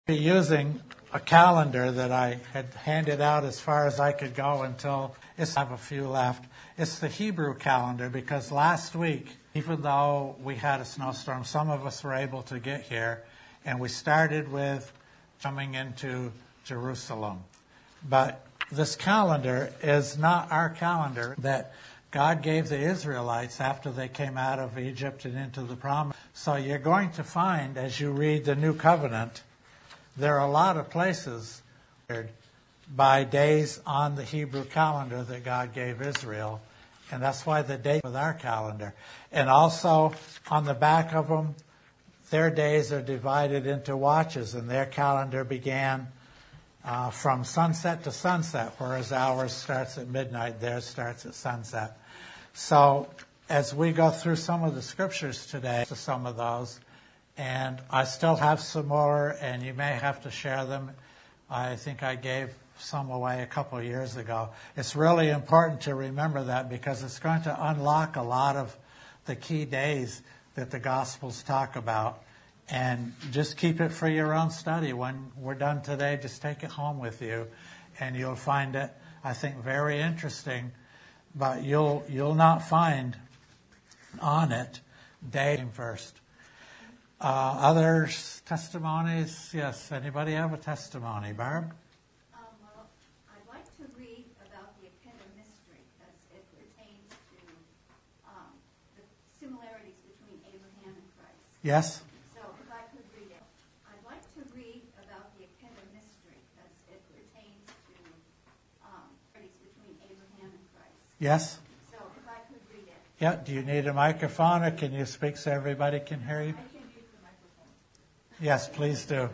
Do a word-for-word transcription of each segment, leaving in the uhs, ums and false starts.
Be using a calendar that I had handed out as far as I could go until it's I have a few left. It's the Hebrew calendar because last week, even though we had a snowstorm, some of us were able to get here, and we started with coming into Jerusalem. But this calendar is not our calendar that God gave the Israelites after they came out of Egypt and into the promise. So you're going to find, as you read the New Covenant, there are a lot of places by days on the Hebrew calendar that God gave Israel, and that's why the date with our calendar. And also on the back of them, their days are divided into watches, and their calendar began uh, from sunset to sunset, whereas ours starts at midnight, theirs starts at sunset. So as we go through some of the scriptures today, to some of those, and I still have some more, and you may have to share them. I think I gave some away a couple of years ago. It's really important to remember that because it's going to unlock a lot of the key days that the Gospels talk about. And just keep it for your own study. When we're done today, just take it home with you, and you'll find it, I think, very interesting. But you'll you'll not find on it day first. Uh, other testimonies? Yes. Anybody have a testimony? Barb? Um, well, I'd like to read about the Akedah mystery as it pertains to um, the similarities between Abraham and Christ. Yes. So if I could read it. I'd like to read about the Akedah mystery as it pertains to um, similarities between Abraham and Christ. Yes. So if I could read it. Yeah. Do you need a microphone, or can you speak so everybody can hear you? Yes, please do.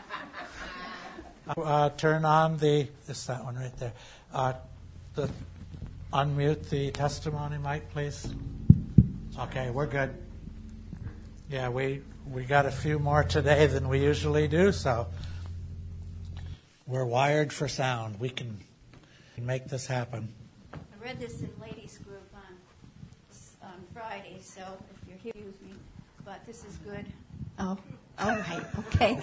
Uh, turn on the, it's that one right there. Uh, the, unmute the testimony mic, please. Okay, we're good. Yeah, we, we got a few more today than we usually do, so we're wired for sound. We can make this happen. I read this in ladies group on, on Friday, so if you're here, excuse me, but this is good. Oh. All right, okay.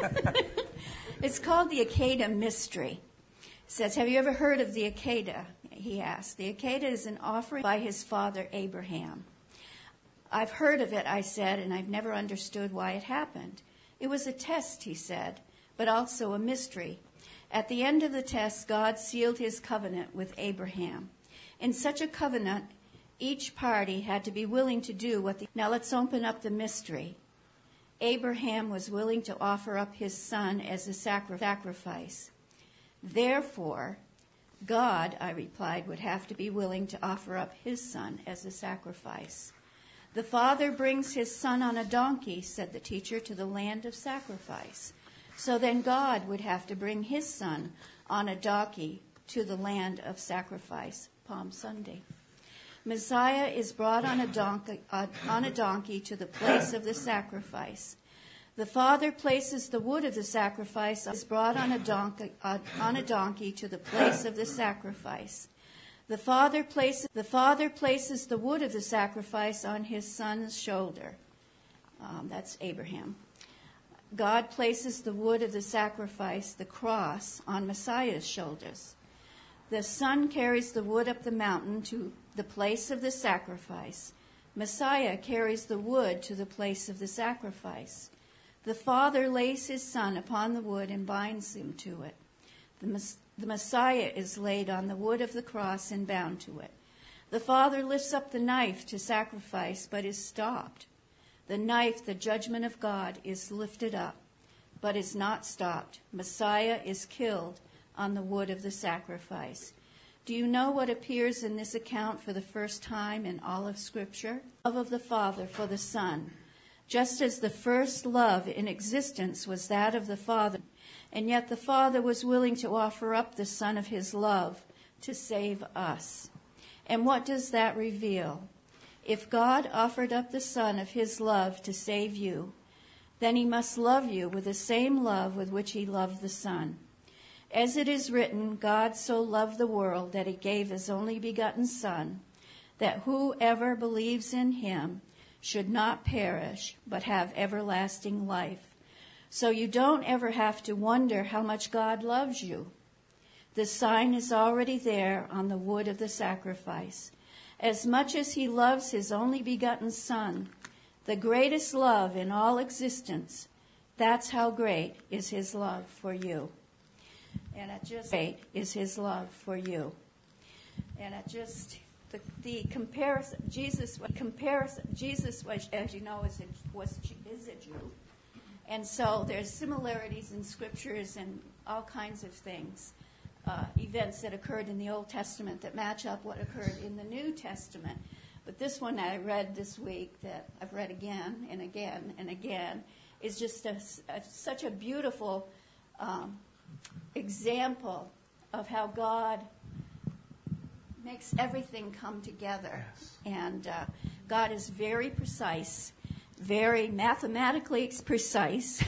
It's called the Akedah mystery. It says, have you ever heard of the Akedah? He asked. The Akedah is an offering by his father Abraham. I've heard of it, I said, and I've never understood why it happened. It was a test, he said, but also a mystery. At the end of the test, God sealed his covenant with Abraham. In such a covenant, each party had to be willing to do what the... Now let's open up the mystery. Abraham was willing to offer up his son as a sacrifice. Therefore, God, I replied, would have to be willing to offer up his son as a sacrifice. The father brings his son on a donkey, said the teacher, to the land of sacrifice. So then God would have to bring his son on a donkey to the land of sacrifice, Palm Sunday. Messiah is brought on a donkey, uh, on a donkey to the place of the sacrifice. The father places the wood of the sacrifice is brought on a donkey uh, on a donkey to the place of the sacrifice. The father places the father places the wood of the sacrifice on his son's shoulder. Um, that's Abraham. God places the wood of the sacrifice, the cross, on Messiah's shoulders. The son carries the wood up the mountain to the place of the sacrifice. Messiah carries the wood to the place of the sacrifice. The father lays his son upon the wood and binds him to it. The, the Messiah is laid on the wood of the cross and bound to it. The father lifts up the knife to sacrifice, but is stopped. The knife, the judgment of God, is lifted up, but is not stopped. Messiah is killed on the wood of the sacrifice. Do you know what appears in this account for the first time in all of Scripture? Love of the Father for the Son. Just as the first love in existence was that of the Father, and yet the Father was willing to offer up the Son of his love to save us. And what does that reveal? If God offered up the Son of his love to save you, then he must love you with the same love with which he loved the Son. As it is written, God so loved the world that he gave his only begotten Son, that whoever believes in him should not perish, but have everlasting life. so you don't ever have to wonder how much God loves you. The sign is already there on the wood of the sacrifice. As much as he loves his only begotten Son, the greatest love in all existence, that's how great is his love for you. And it just great is his love for you. And it just the, the comparison Jesus comparison Jesus was, as you know, is a, was is a Jew. And so there's similarities in scriptures and all kinds of things, uh, events that occurred in the Old Testament that match up what occurred in the New Testament. But this one that I read this week, that I've read again and again and again, is just a, a, such a beautiful um, example of how God makes everything come together. Yes. And uh, God is very precise, very mathematically precise,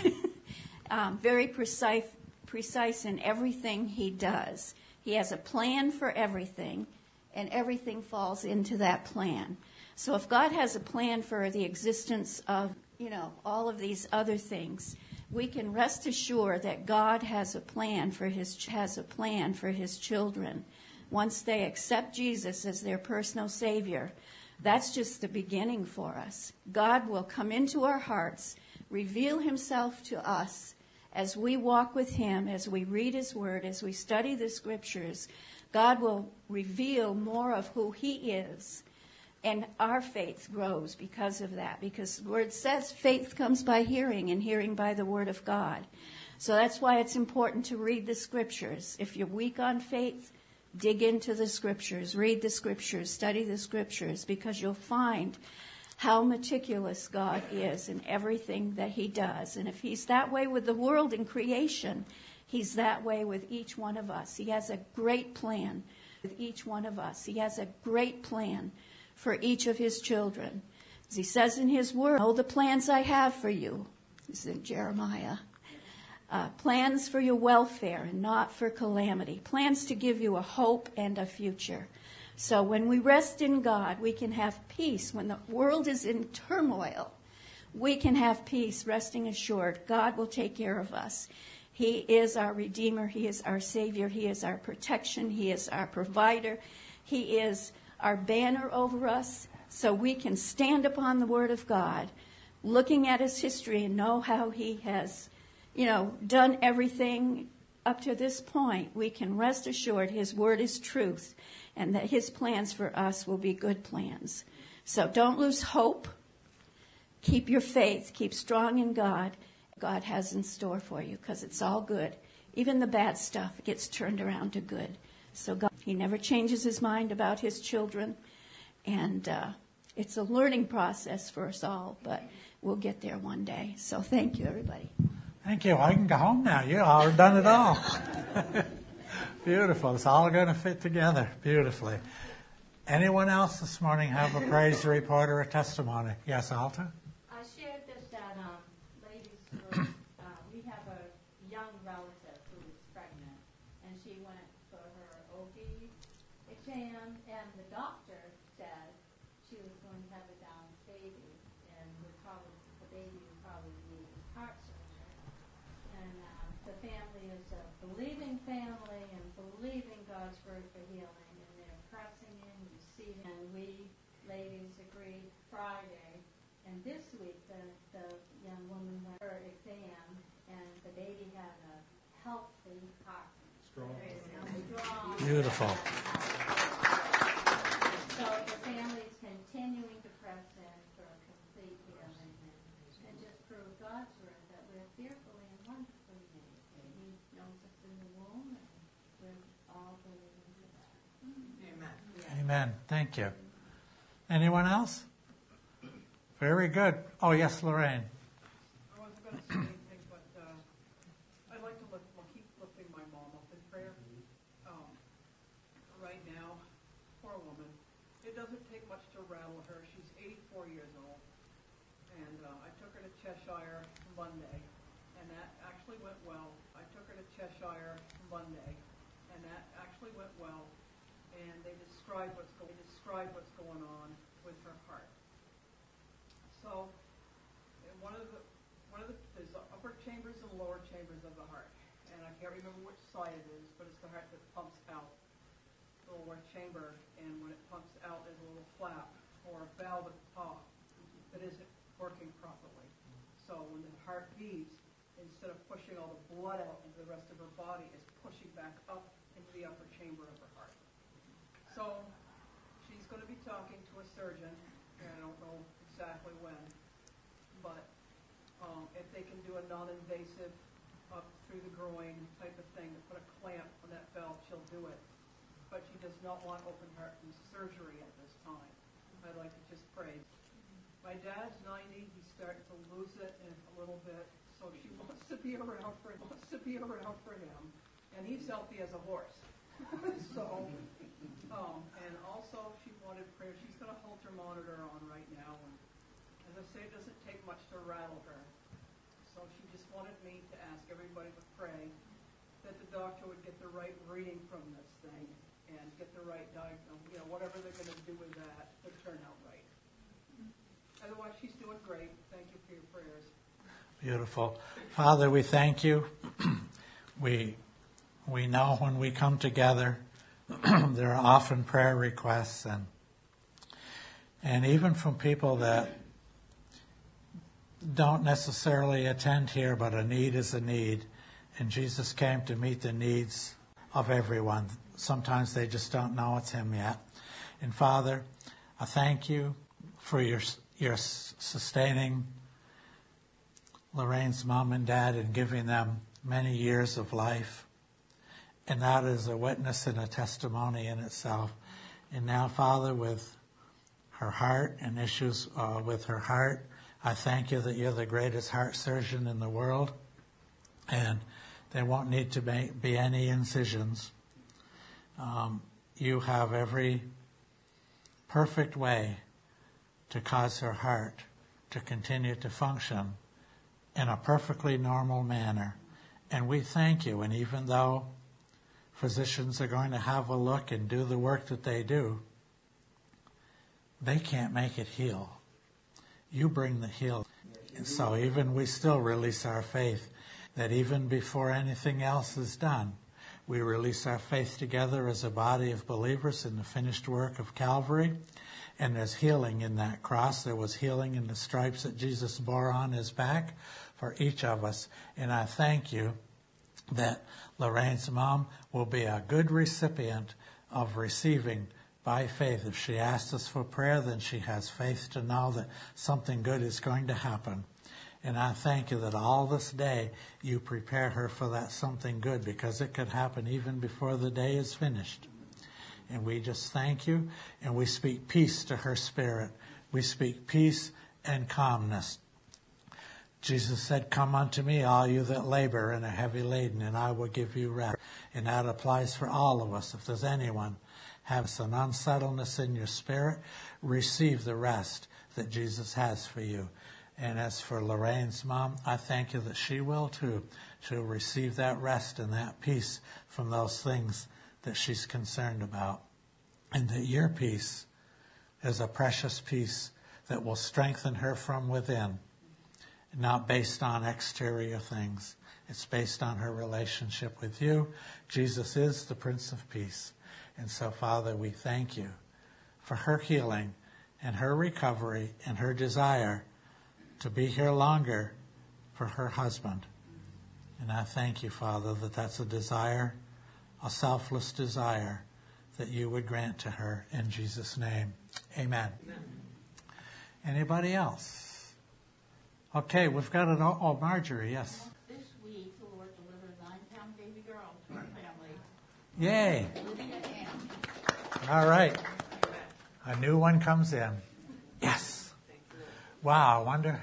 um, very precise, precise in everything he does. He has a plan for everything, and everything falls into that plan. So if God has a plan for the existence of, you know, all of these other things, we can rest assured that God has a plan for his has a plan for his children. Once they accept Jesus as their personal Savior, that's just the beginning for us. God will come into our hearts, reveal himself to us as we walk with him, as we read his word, as we study the scriptures. God will reveal more of who he is, and our faith grows because of that, because the word says faith comes by hearing, and hearing by the word of God. So that's why it's important to read the scriptures. If you're weak on faith, dig into the scriptures, read the scriptures, study the scriptures, because you'll find how meticulous God is in everything that he does. And if he's that way with the world and creation, he's that way with each one of us. He has a great plan with each one of us. He has a great plan for each of his children. As he says in his word, "Oh, the plans I have for you," this is in Jeremiah. Uh, plans for your welfare and not for calamity. Plans to give you a hope and a future. So when we rest in God, we can have peace. When the world is in turmoil, we can have peace, resting assured God will take care of us. He is our Redeemer. He is our Savior. He is our protection. He is our provider. He is our banner over us. So we can stand upon the Word of God, looking at his history, and know how he has, you know, done everything up to this point. We can rest assured his word is truth, and that his plans for us will be good plans. So don't lose hope. Keep your faith. Keep strong in God. God has in store for you, because it's all good. Even the bad stuff gets turned around to good. So God, he never changes his mind about his children. And uh, it's a learning process for us all, but we'll get there one day. So thank you, everybody. Thank you. I can go home now. You all have done it all. Beautiful. It's all going to fit together beautifully. Anyone else this morning have a praise report or a testimony? Yes, Alta? I shared this at um, ladies' group. Uh, we have a young relative who is pregnant, and she went for her O B exam, and the doctor said she was going to have a Down baby, and would probably the baby would probably need heart surgery. And um, the family is a believing family and believing God's word for healing, and they're pressing in, receiving. And we ladies agreed Friday, and this week the, the young woman went for her exam, and the baby had a healthy heart. Strong. Strong. Beautiful. So the family's continuing to press in for a complete healing, and, and just prove God's word that we're fearfully and wonderfully made. And he knows us in the womb, and we're all believing for that. Amen. Yeah. Amen. Thank you. Anyone else? Very good. Oh, yes, Lorraine. I wasn't going to say anything, but uh, I'd like to lift, well, keep lifting my mom up in prayer. Um, right now, poor woman. It doesn't take much to rattle her. She's eighty-four years old. And uh, I took her to Cheshire Monday, and that actually went well. I took her to Cheshire Monday, and that actually went well. And they describe what's going, describe what's going on with her heart. So, and one of the one of the there's upper chambers chambers of the heart. And I can't remember which side it is, but it's the heart that pumps out the lower chamber. And when it pumps out, there's a little flap or a valve at the top that isn't working properly. So when the heart beats, instead of pushing all the blood out into the rest of her body, it's pushing back up into the upper chamber of her heart. So she's going to be talking to a surgeon, and I don't know exactly when, but um, if they can do a non-invasive up through the groin type of thing, to put a clamp on that valve, she'll do it. But she does not want open heart surgery at this time. I'd like to just pray. My dad's ninety. He's starting to lose it in a little bit, so she wants to be around for wants to be around for him, and he's healthy as a horse. so, um, and also she wanted prayer. She's got a Holter monitor on right now, and as I say, it doesn't take much to rattle her. So she just wanted me to ask everybody to pray that the doctor would get the right reading from this thing and get the right diagnosis, you know, whatever they're going to do with that to turn out right. Otherwise, she's doing great. Thank you for your prayers. Beautiful. Father, we thank you. we we know when we come together, there are often prayer requests, and and even from people that don't necessarily attend here, but a need is a need. And Jesus came to meet the needs of everyone. Sometimes they just don't know it's him yet. And Father, I thank you for your your sustaining Lorraine's mom and dad and giving them many years of life. And that is a witness and a testimony in itself. And now, Father, with her heart and issues uh, with her heart, I thank you that you're the greatest heart surgeon in the world. And there won't need to be, be any incisions. Um, you have every perfect way to cause her heart to continue to function in a perfectly normal manner. And we thank you. And even though physicians are going to have a look and do the work that they do, they can't make it heal. You bring the heal. And so even we still release our faith that even before anything else is done, we release our faith together as a body of believers in the finished work of Calvary. And there's healing in that cross. There was healing in the stripes that Jesus bore on his back for each of us. And I thank you that Lorraine's mom will be a good recipient of receiving by faith. If she asks us for prayer, then she has faith to know that something good is going to happen. And I thank you that all this day you prepare her for that something good, because it could happen even before the day is finished. And we just thank you, and we speak peace to her spirit. We speak peace and calmness. Jesus said, "Come unto me, all you that labor and are heavy laden, and I will give you rest." And that applies for all of us. If there's anyone has an unsettledness in your spirit, receive the rest that Jesus has for you. And as for Lorraine's mom, I thank you that she will too. She'll receive that rest and that peace from those things that she's concerned about. And that your peace is a precious peace that will strengthen her from within, not based on exterior things. It's based on her relationship with you. Jesus is the Prince of Peace. And so, Father, we thank you for her healing and her recovery and her desire to be here longer for her husband. And I thank you, Father, that that's a desire, a selfless desire that you would grant to her in Jesus' name. Amen. Amen. Anybody else? Okay, we've got an, oh, Marjorie, yes. This week, the Lord delivered a nine-pound baby girl to our family. Yay. Lydia Ann. All right. A new one comes in. Yes. Wow, I wonder,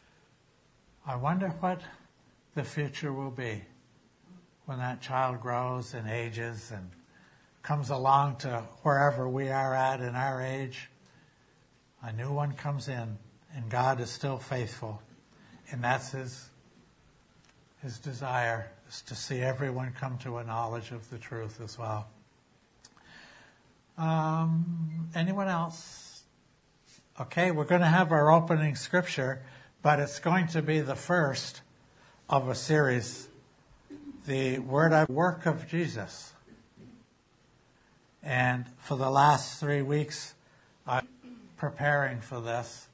I wonder what the future will be when that child grows and ages and comes along to wherever we are at in our age. A new one comes in, and God is still faithful. And that's his, his desire, is to see everyone come to a knowledge of the truth as well. Um, anyone else? Okay, we're going to have our opening scripture, but it's going to be the first of a series the word I work of Jesus. And for the last three weeks, I'm preparing for this.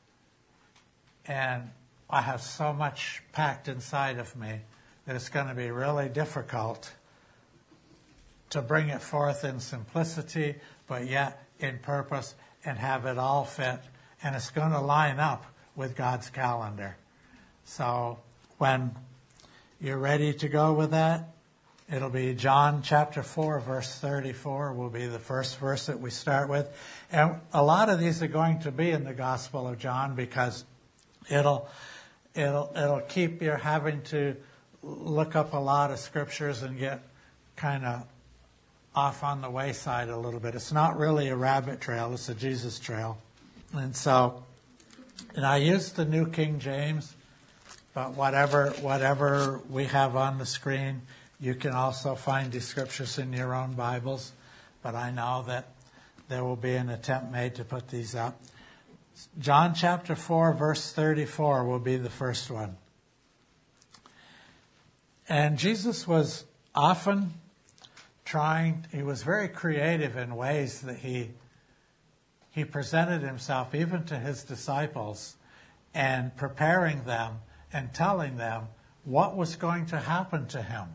And I have so much packed inside of me that it's going to be really difficult to bring it forth in simplicity, but yet in purpose, and have it all fit. And it's going to line up with God's calendar. So when you're ready to go with that, it'll be John chapter four, verse thirty-four will be the first verse that we start with. And a lot of these are going to be in the Gospel of John because it'll it'll it'll keep you having to look up a lot of scriptures and get kind of off on the wayside a little bit. It's not really a rabbit trail, it's a Jesus trail. And so, and I used the New King James, but whatever whatever we have on the screen, you can also find these scriptures in your own Bibles. But I know that there will be an attempt made to put these up. John chapter four, verse thirty-four will be the first one. And Jesus was often trying, he was very creative in ways that he he presented himself even to his disciples and preparing them and telling them what was going to happen to him.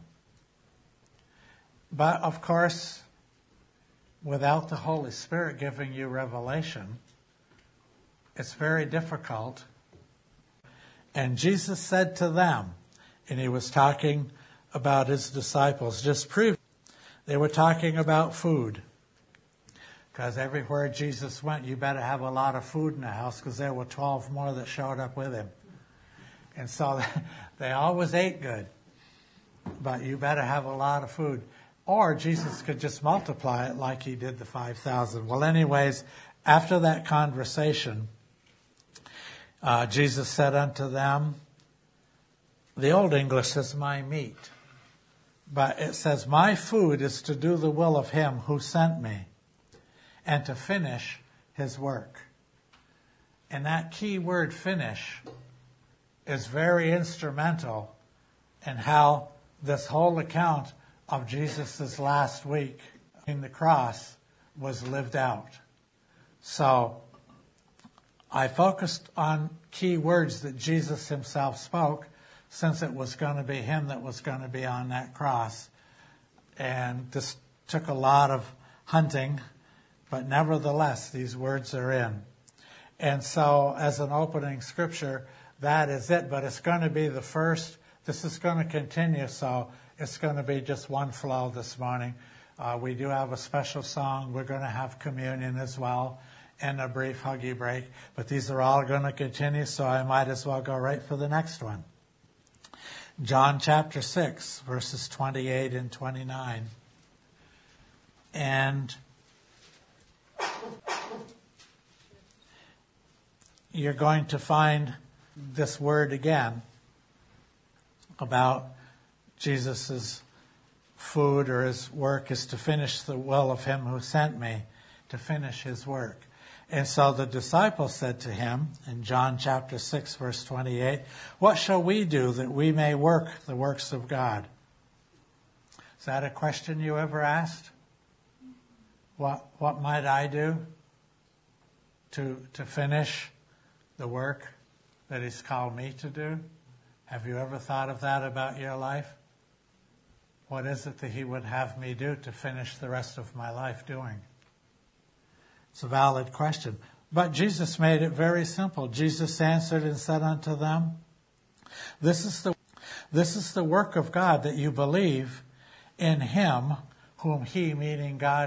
But of course, without the Holy Spirit giving you revelation, it's very difficult. And Jesus said to them, and he was talking about his disciples, just previously, they were talking about food. Because everywhere Jesus went, you better have a lot of food in the house, because there were twelve more that showed up with him. And so they always ate good. But you better have a lot of food. Or Jesus could just multiply it like he did the five thousand. Well, anyways, after that conversation, uh, Jesus said unto them, the Old English says, my meat. But it says, my food is to do the will of him who sent me and to finish his work. And that key word, finish, is very instrumental in how this whole account of Jesus' last week in the cross was lived out. So I focused on key words that Jesus himself spoke, since it was going to be him that was going to be on that cross. And this took a lot of hunting, but nevertheless, these words are in. And so as an opening scripture, that is it, but it's going to be the first. This is going to continue, so it's going to be just one flow this morning. Uh, we do have a special song. We're going to have communion as well and a brief huggy break, but these are all going to continue, so I might as well go right for the next one. John chapter six, verses twenty-eight and twenty-nine. And you're going to find this word again about Jesus' food or his work is to finish the will of him who sent me, to finish his work. And so the disciples said to him in John chapter six, verse twenty-eight, what shall we do that we may work the works of God? Is that a question you ever asked? What what might I do to to finish the work that he's called me to do? Have you ever thought of that about your life? What is it that he would have me do to finish the rest of my life doing? It's a valid question. But Jesus made it very simple. Jesus answered and said unto them, This is the this is the work of God, that you believe in him whom he, meaning God.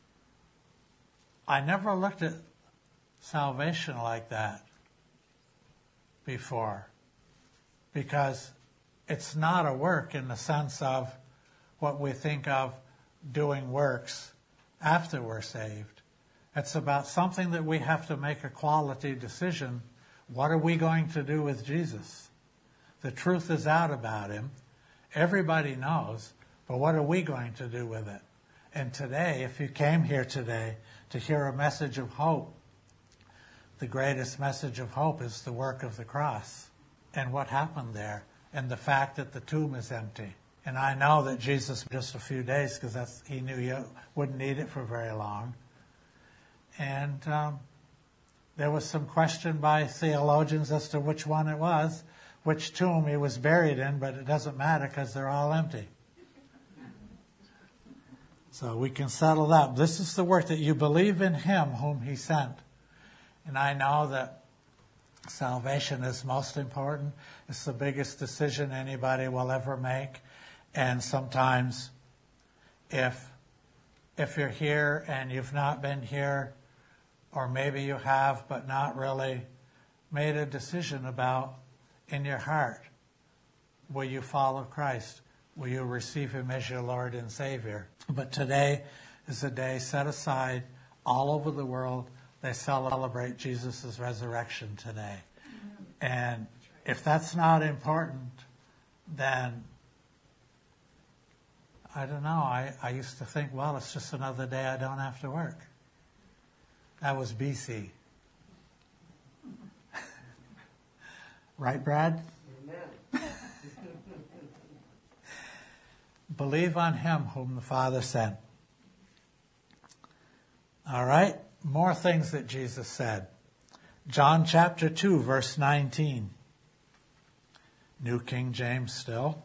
I never looked at salvation like that before, because it's not a work in the sense of what we think of doing works after we're saved. It's about something that we have to make a quality decision. What are we going to do with Jesus? The truth is out about him. Everybody knows, but what are we going to do with it? And today, if you came here today to hear a message of hope, the greatest message of hope is the work of the cross and what happened there and the fact that the tomb is empty. And I know that Jesus just a few days because that's he knew you wouldn't need it for very long. And um, there was some question by theologians as to which one it was, which tomb he was buried in, but it doesn't matter because they're all empty. So we can settle that. This is the work, that you believe in him whom he sent. And I know that salvation is most important. It's the biggest decision anybody will ever make. And sometimes if if you're here and you've not been here, or maybe you have but not really made a decision about in your heart, will you follow Christ? Will you receive him as your Lord and Savior? But today is a day set aside all over the world. They celebrate Jesus' resurrection today. And if that's not important, then I don't know. I, I used to think, well, it's just another day I don't have to work. That was B C. Right, Brad? Amen. Believe on him whom the Father sent. All right, more things that Jesus said. John chapter two, verse nineteen. New King James still.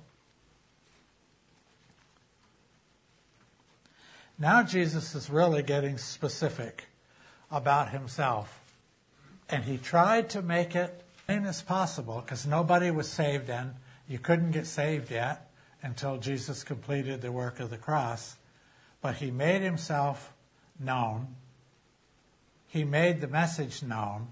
Now Jesus is really getting specific about himself. And he tried to make it plain as possible because nobody was saved then. You couldn't get saved yet until Jesus completed the work of the cross. But he made himself known. He made the message known.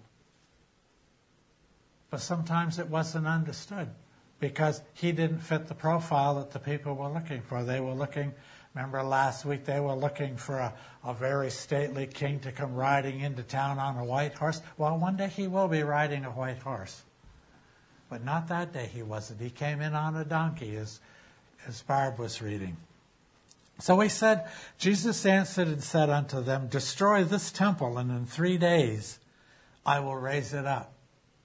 But sometimes it wasn't understood because he didn't fit the profile that the people were looking for. They were looking, remember last week, they were looking for a, a very stately king to come riding into town on a white horse. Well, one day he will be riding a white horse. But not that day he wasn't. He came in on a donkey, as, as Barb was reading. So he said, Jesus answered and said unto them, destroy this temple, and in three days I will raise it up.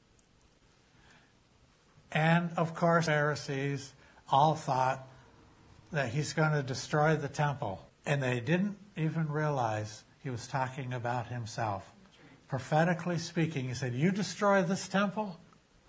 And, of course, Pharisees all thought that he's going to destroy the temple. And they didn't even realize he was talking about himself. Prophetically speaking, he said, you destroy this temple,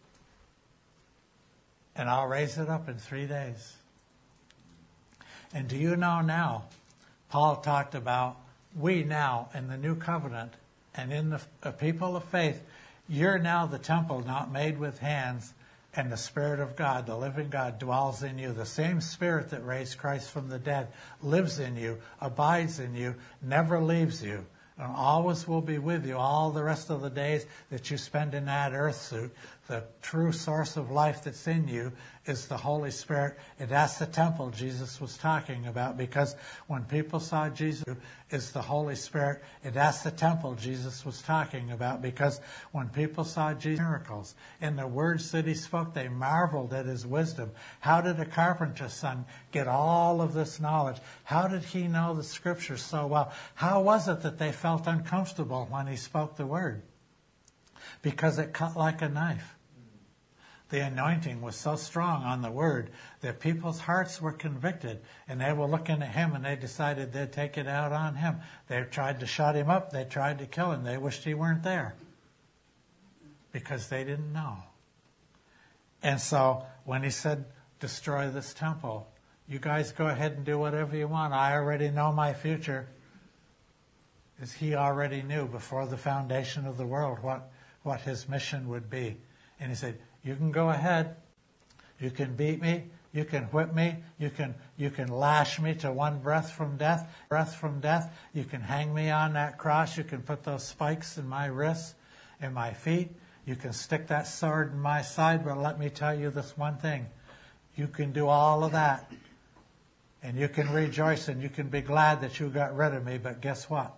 and I'll raise it up in three days. And do you know now, Paul talked about we now in the new covenant and in the, the people of faith, you're now the temple not made with hands, and the Spirit of God, the living God, dwells in you. The same Spirit that raised Christ from the dead lives in you, abides in you, never leaves you, and always will be with you all the rest of the days that you spend in that earth suit. The true source of life that's in you is the Holy Spirit. And that's the temple Jesus was talking about, because when people saw Jesus, is the Holy Spirit. And that's the temple Jesus was talking about, because when people saw Jesus' miracles and the words that he spoke, they marveled at his wisdom. How did a carpenter's son get all of this knowledge? How did he know the scriptures so well? How was it that they felt uncomfortable when he spoke the word? Because it cut like a knife. The anointing was so strong on the word that people's hearts were convicted, and they were looking at him and they decided they'd take it out on him. They tried to shut him up. They tried to kill him. They wished he weren't there because they didn't know. And so when he said, destroy this temple, you guys go ahead and do whatever you want. I already know my future. As he already knew before the foundation of the world what, what his mission would be. And he said, you can go ahead. You can beat me. You can whip me. You can you can lash me to one breath from death. Breath from death. You can hang me on that cross. You can put those spikes in my wrists and my feet. You can stick that sword in my side. But let me tell you this one thing. You can do all of that. And you can rejoice and you can be glad that you got rid of me. But guess what?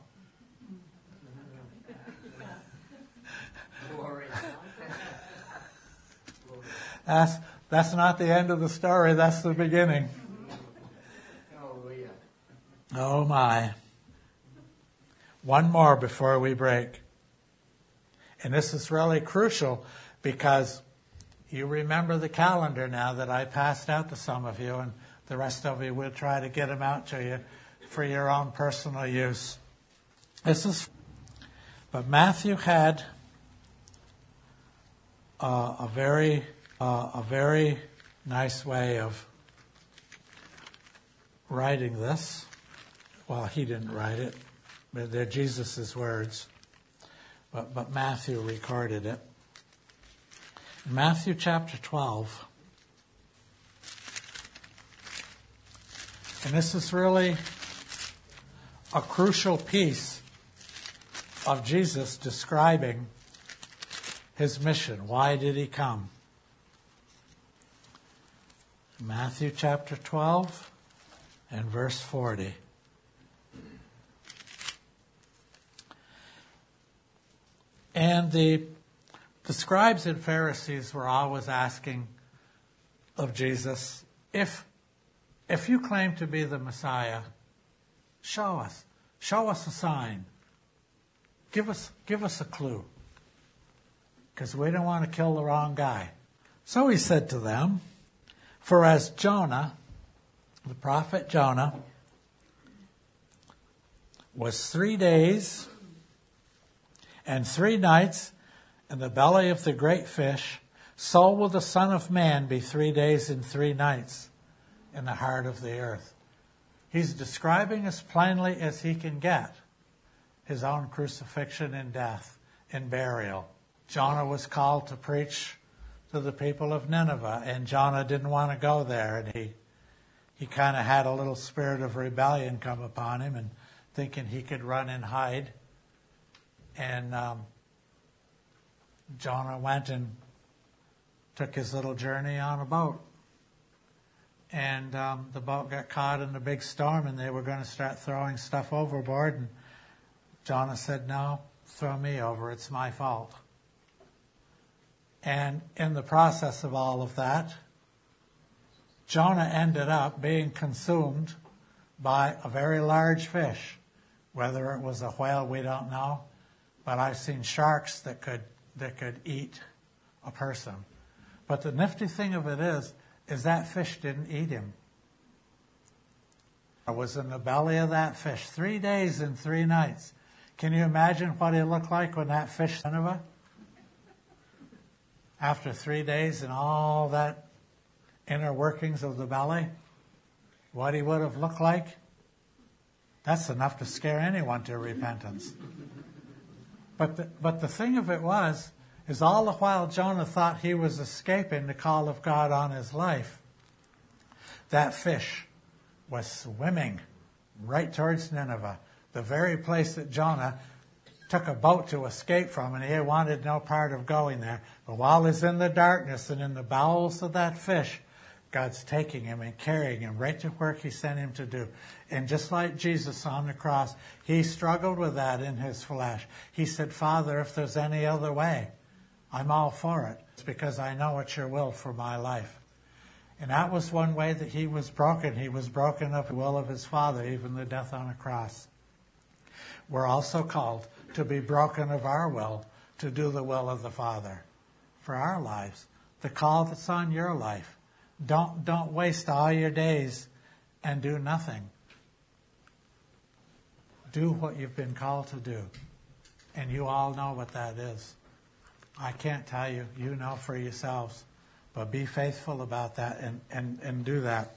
That's, that's not the end of the story. That's the beginning. Hallelujah. Oh, my. One more before we break. And this is really crucial because you remember the calendar now that I passed out to some of you. And The rest of you, we'll try to get them out to you for your own personal use. This is, but Matthew had uh, a very, uh, a very nice way of writing this. Well, he didn't write it, but they're Jesus' words. But, but Matthew recorded it. In Matthew chapter twelve, and this is really a crucial piece of Jesus describing his mission. Why did he come? Matthew chapter twelve and verse forty. And the, the scribes and Pharisees were always asking of Jesus, if, if you claim to be the Messiah, show us. Show us a sign. Give us, give us a clue. Because we don't want to kill the wrong guy. So he said to them, for as Jonah, the prophet Jonah, was three days and three nights in the belly of the great fish, so will the Son of Man be three days and three nights in the heart of the earth. He's describing as plainly as he can get his own crucifixion and death and burial. Jonah was called to preach to the people of Nineveh, and Jonah didn't want to go there, and he he kind of had a little spirit of rebellion come upon him, and thinking he could run and hide. And um, Jonah went and took his little journey on a boat. And um, the boat got caught in a big storm, and they were going to start throwing stuff overboard. And Jonah said, no, throw me over. It's my fault. And in the process of all of that, Jonah ended up being consumed by a very large fish. Whether it was a whale, we don't know. But I've seen sharks that could that could eat a person. But the nifty thing of it is, is that fish didn't eat him. I was in the belly of that fish three days and three nights. Can you imagine what he looked like when that fish Nineveh? After three days and all that inner workings of the belly, what he would have looked like? That's enough to scare anyone to repentance. But the, but the thing of it was, is all the while Jonah thought he was escaping the call of God on his life, that fish was swimming right towards Nineveh, the very place that Jonah took a boat to escape from, and he wanted no part of going there. But while he's in the darkness and in the bowels of that fish, God's taking him and carrying him right to work he sent him to do. And just like Jesus on the cross, he struggled with that in his flesh. He said, Father, if there's any other way, I'm all for it. It's because I know it's your will for my life. And that was one way that he was broken. He was broken of the will of his Father, even the death on a cross. We're also called to be broken of our will, to do the will of the Father for our lives. The call that's on your life. Don't, don't waste all your days and do nothing. Do what you've been called to do. And you all know what that is. I can't tell you. You know for yourselves. But be faithful about that and, and, and do that.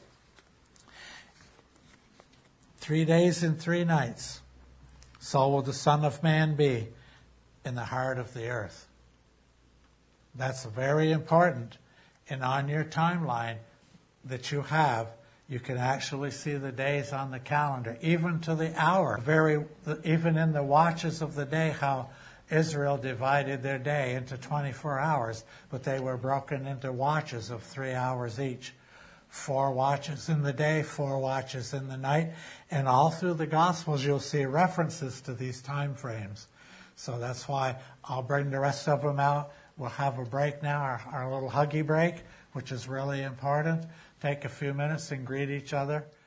Three days and three nights. So will the Son of Man be in the heart of the earth. That's very important. And on your timeline that you have, you can actually see the days on the calendar, even to the hour. Very, even in the watches of the day, how Israel divided their day into twenty-four hours, but they were broken into watches of three hours each. Four watches in the day, four watches in the night. And all through the Gospels, you'll see references to these time frames. So that's why I'll bring the rest of them out. We'll have a break now, our, our little huggy break, which is really important. Take a few minutes and greet each other.